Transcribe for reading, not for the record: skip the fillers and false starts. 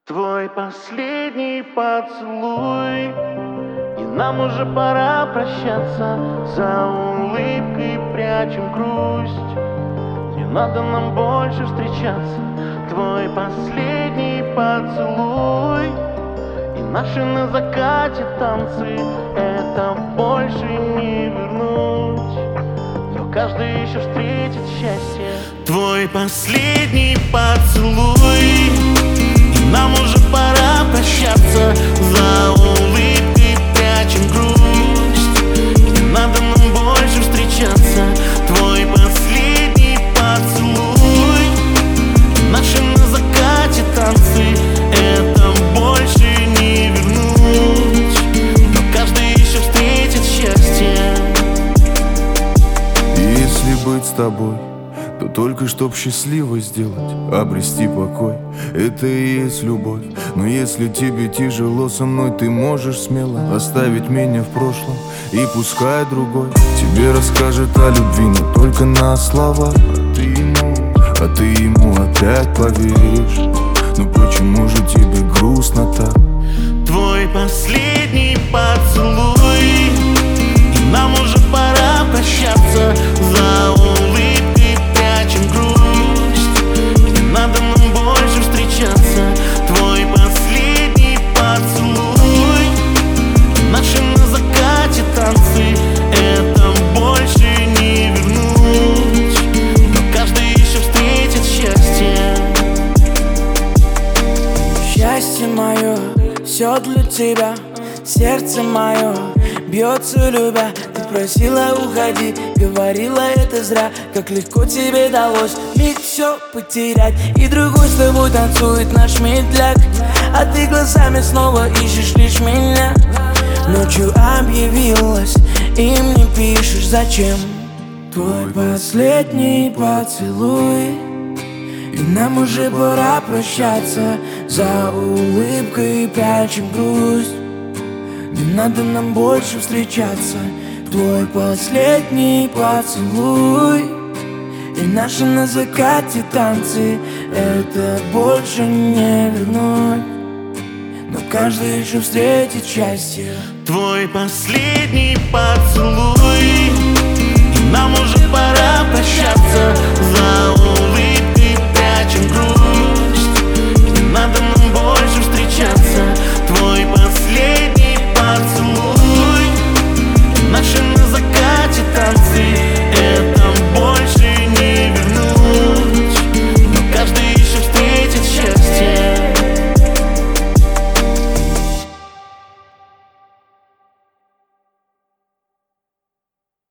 Твой последний поцелуй, и нам уже пора прощаться. За улыбкой прячем грусть, не надо нам больше встречаться. Твой последний поцелуй, и наши на закате танцы, это больше не вернуть, но каждый еще встретит счастье. Твой последний поцелуй, нам уже пора прощаться. За улыбкой прячем грусть, не надо нам больше встречаться. Твой последний поцелуй, наши на закате танцы, это больше не вернуть, но каждый еще встретит счастье. Если быть с тобой, то только чтоб счастливо сделать, обрести покой. Это и есть любовь. Но если тебе тяжело со мной, ты можешь смело оставить меня в прошлом, и пускай другой тебе расскажет о любви, но только на слова. А ты ему опять поверишь. Ну почему же тебе грустно так? Твой последний поцелуй, и нам уже пора прощаться. За улыбкой прячем грусть, не надо нам больше встречаться. Твой последний поцелуй, наши на закате танцы, это больше не вернуть, но каждый еще встретит счастье. Счастье мое, все для тебя. Сердце мое бьется, любя. Ты просила уходи, говорила это зря. Как легко тебе далось миг все потерять, и другой с тобой танцует наш медляк. А ты глазами снова ищешь лишь меня. Ночью объявилась и мне пишешь зачем. Твой последний поцелуй, и нам уже пора прощаться. За улыбкой прячем грусть, не надо нам больше встречаться. Твой последний поцелуй, и наши на закате танцы, это больше не вернуть, но каждый еще встретит счастье. Твой последний поцелуй, и нам уже пора прощаться. За